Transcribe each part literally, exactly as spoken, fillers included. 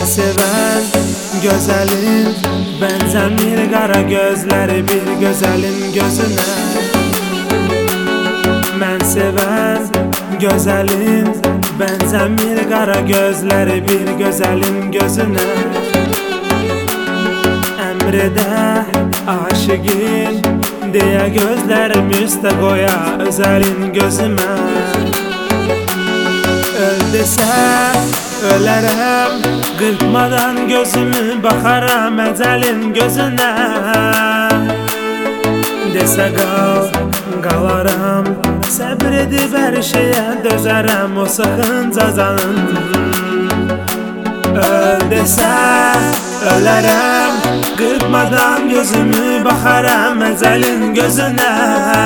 seven güzelin benzemir kara gözleri bir güzelin gözüne. Ben seven güzelin benzemir kara gözleri bir güzelin gözüne. Emrede aşıgin diye gözlerim üstte koya özelin gözüme. Öl dese ölerim, kırpmadan gözümü bakaram ecelin gözüne. Dese kal, kalaram, sabredip her şeye dözerem o sakınca canın. Öl dese ölerim, kırpmadan gözümü bakaram ecelin gözüne.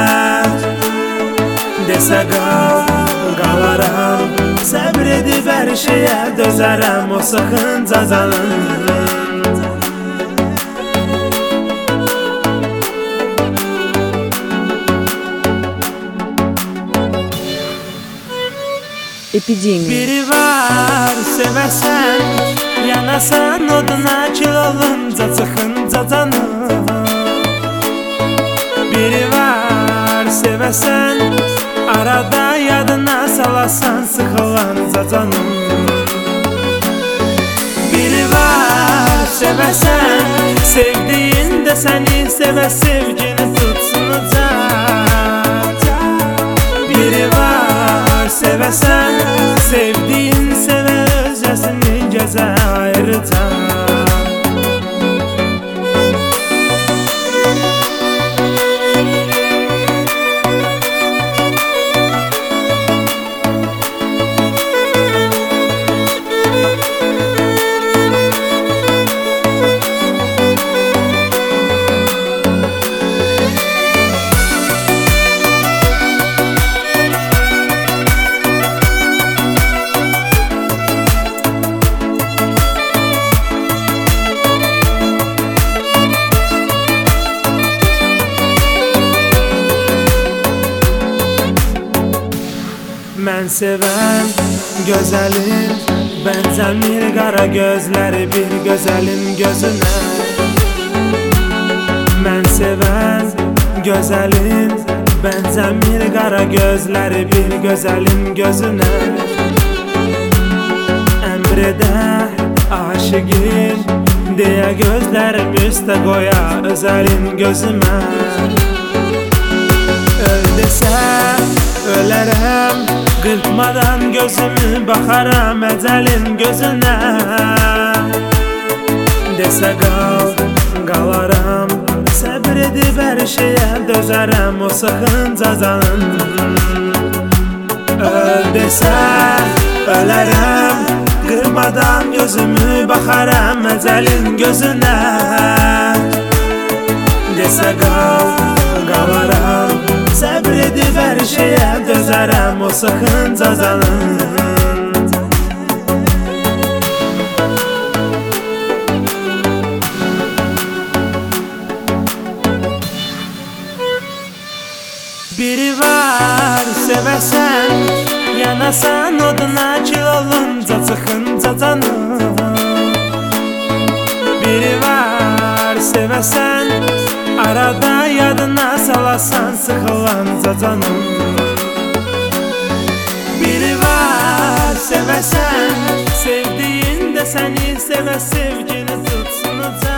Dese kal, kalaram, sabredip her şeye dözerem o sakınca canın. Epidemiya. Biri var sevesen, yanasan oduna kül olunca çıkınca canım. Biri var sevesen, arada yadına salasan sıkılanca canım. Biri var sevesen, sevdiğinde seni seve sevgini tutsunacak. Biri var sevesen, sevdiğin seve özcesini geze ayıracak. Ben seven güzelin benzemir kara gözleri bir güzelin gözüne. Ben seven güzelin benzemir kara gözleri bir güzelin gözüne. Emrede aşıgin diye gözlerim üstte koya özelin gözüme. Öl dese ölerim, kırpmadan gözümü bakaram ecelin gözüne. Dese kal, kalaram, sabredip her şeye dözerem o sakınca canın. Öl dese ölerim, kırpmadan gözümü bakaram ecelin gözüne. Dese kal, kalaram, sabredip her şeye dözerem o sakınca canın. Biri var sevesen, yanasan oduna kül olunca çıkınca canım. Biri var sevesen, arada yadına salasan sıkılanca canım. Biri var sevesen, sevdiğinde seni seve sevgini tutsunacak.